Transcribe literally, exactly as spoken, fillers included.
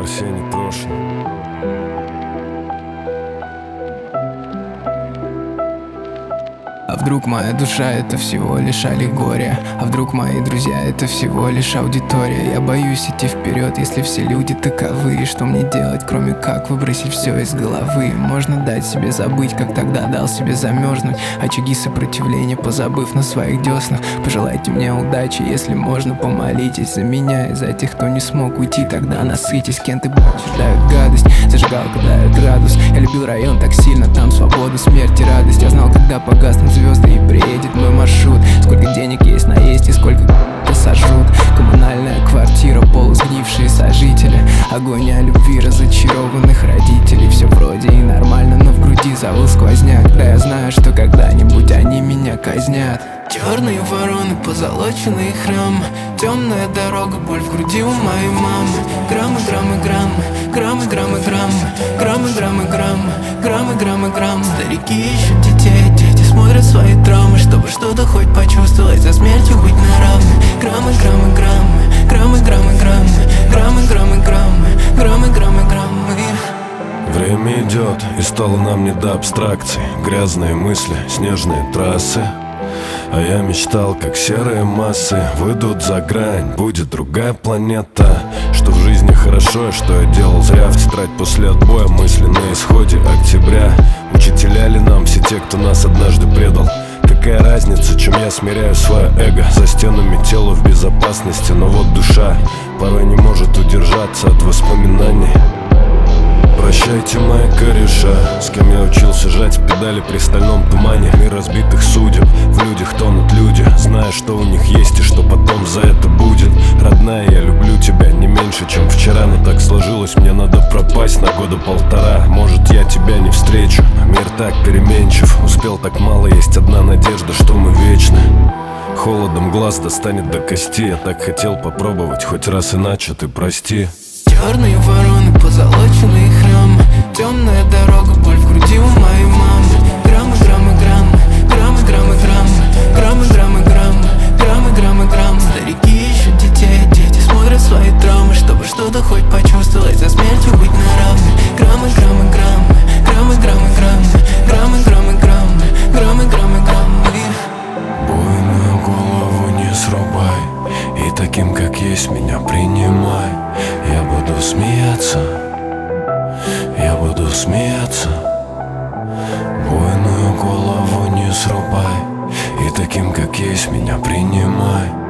Арсений Трошин. А вдруг моя душа — это всего лишь аллегория? А вдруг мои друзья — это всего лишь аудитория? Я боюсь идти вперед, если все люди таковы. Что мне делать, кроме как выбросить все из головы? Можно дать себе забыть, как тогда дал себе замерзнуть. Очаги сопротивления позабыв на своих деснах. Пожелайте мне удачи, если можно, помолитесь за меня и за тех, кто не смог уйти. Тогда насытись, кенты больше дают гадость, зажигалка дает градус. Я любил район так сильно, там свобода, смерть и радость. Я знал, когда погаснут звезды и приедет мой маршрут. Сколько денег есть наесть и сколько сожрут. Коммунальная квартира, полусгнившие сожители. Агония любви разочарованных родителей. Все вроде и нормально, но в груди завыл сквозняк. Да я знаю, что когда-нибудь они меня казнят. Черные вороны, позолоченный храм, темная дорога, боль в груди у моей мамы. Граммы, граммы, граммы, граммы, граммы, граммы, граммы, граммы, граммы, граммы, граммы, граммы. Старики ищут детей, дети смотрят свои травмы, чтобы что-то хоть почувствовать, за смертью быть на равных. Граммы, граммы, граммы, граммы, граммы, граммы, граммы, граммы, граммы, граммы, граммы, граммы. Время идет, и стало нам не до абстракций. Грязные мысли, снежные трассы. А я мечтал, как серые массы выйдут за грань, будет другая планета. Что в жизни хорошо, и что я делал зря. В тетрадь после отбоя мысли на исходе октября. Учителя ли нам все те, кто нас однажды предал? Какая разница, чем я смиряю свое эго? За стенами тело в безопасности, но вот душа порой не может удержаться от воспоминаний. Прощайте, мои кореша, с кем я учился жать педали при стальном тумане. Мир разбитых судеб, в людях тонут люди, зная, что у них есть и что потом за это будет. Родная, я люблю тебя не меньше, чем вчера, но так сложилось, мне надо пропасть на года полтора. Может, я тебя не встречу, мир так переменчив. Успел так мало, есть одна надежда, что мы вечны. Холодом глаз достанет до кости. Я так хотел попробовать хоть раз иначе, ты прости. Черные вороны, позолоченный храм, темная дорога, боль в груди у моей мамы. Граммы, граммы, граммы, граммы, граммы, граммы, граммы, граммы, граммы, граммы, граммы, граммы. Старики ищут детей, дети смотрят свои травмы, чтобы что-то хоть почувствовать, за смертью быть на равных. Граммы, граммы, граммы, граммы, граммы, граммы, граммы, граммы, граммы, граммы, граммы, граммы. Буйную голову не срубай, и таким, как есть, меня принимай. Я буду смеяться, я буду смеяться. Буйную голову не срубай, и таким, как есть, меня принимай.